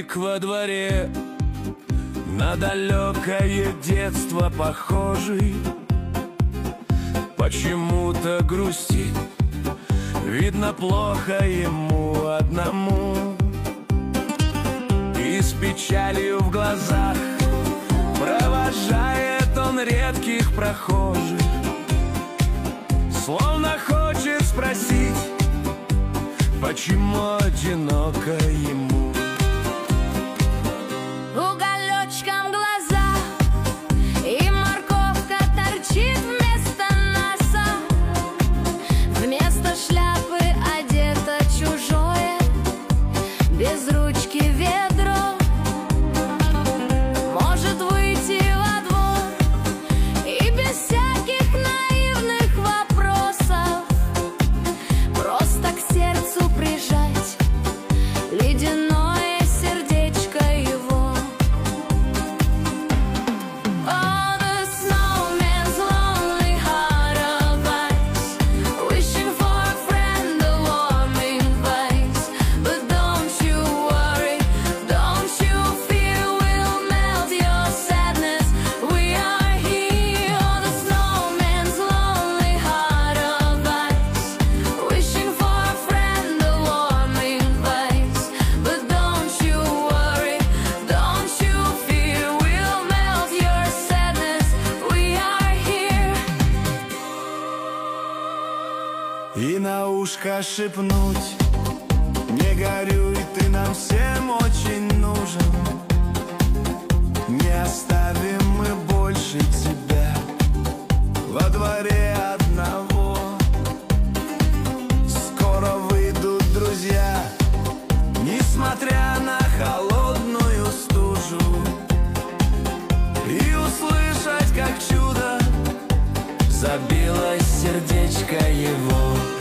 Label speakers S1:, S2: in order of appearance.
S1: домик во дворе, на далекое детство похожий, почему-то грустит, видно, плохо ему одному. И с печалью в глазах провожает он редких прохожих, словно хочет спросить, почему одиноко ему.
S2: Уголечком глаза, и морковка торчит вместо носа. Вместо шляпы одето чужое, без ручки ведро. Может выйти во двор и без всяких наивных вопросов просто к сердцу прижать ледяное сердечко его. Oh, the snowman's lonely heart of ice, wishing for a friend, a warming place. But don't you worry, don't you fear, we'll melt your sadness, we are here. Oh, the snowman's lonely heart of ice, wishing for a friend, a warming place. But don't you worry, don't you fear, we'll melt your sadness, we are here.
S1: И на ушко шепнуть: не горюй, ты нам всем очень нужен. Не оставим мы больше тебя во дворе одного. Скоро выйдут друзья, несмотря на холодную стужу, и услышать, как чудо забилось сердечко его.